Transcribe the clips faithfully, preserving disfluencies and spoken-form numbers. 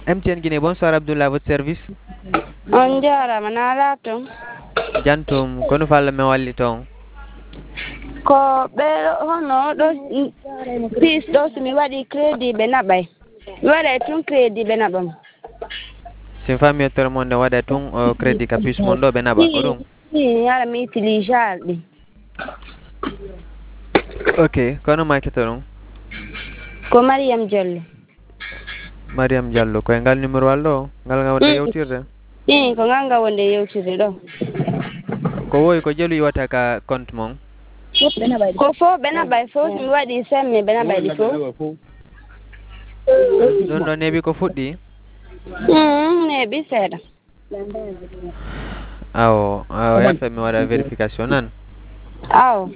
M T N Guinée, bonsoir Abdoulaye, à votre service. On jarama na lato Jantum, kono falla me walli ton. ko ɓeɗo hono ɗo pis ɗo somi waɗi crédit ɓe naɓay mi waɗay tun crédit ɓe naɓam. Sin fami yettere mon de waɗa tun o crédit ka puce mon ɗo ɓe naɓa ko ɗum. mi yara mi utilisal ɗi. Ok, kono makete ɗum. Ko Mariam Diallo. Mariam Diallo, koye ngal numéro wal ɗo ngal nga wonde yewtirde. i ko ngal nga wonde yewtirde ɗo. Ko wowi ko jelu iwata ka compte mon. Ko fo ɓe naɓay fo somi waɗi semme ɓe naɓay ɗi fo. ɗon ɗo neeɓi ko fuɗɗi. neeɓi seeɗa. awo awo yafe mi waɗa vérification nan. awo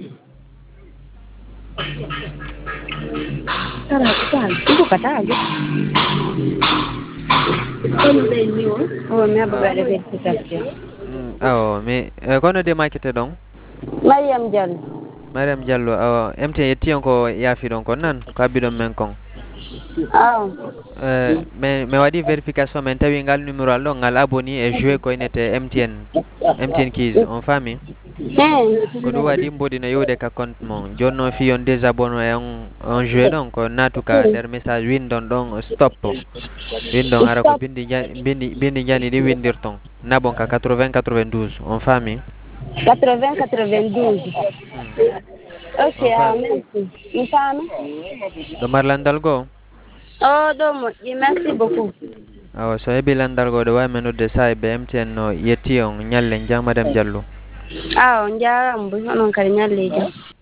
o mi haɓa waɗa vérification. awo mais kono de makete ɗon. Mariam Diallo. Mariam Diallo, awo M T N yetti on ko yaafi ɗon kon nan ko abbi ɗon men kon. awo mais mi waɗi vérification min tawi ngal numéro al ɗo ngal aboni e joué koynete M T N M T N Keys on faami. ko ɗum waɗi mboɗino yewde ka compte mon joni noon fi on désabonné e on on joué ɗon ko natuka nder message windon ɗon stop windon ara ko bindi bindi bindi jani ɗi windirton naɓon ka quatre-vingts quatre-vingt-douze on faami. quatre-vingts quatre-vingt-douze. ok a merci mi faami. ɗo mar landal goo. o ɗo moƴƴi merci beaucoup. awa so heeɓi landal goo ɗo wawi men nodde sahi ɓe M T N no yetti on ñalle jang madame Diallo. aw jarama bo onon kadi ñalle jam.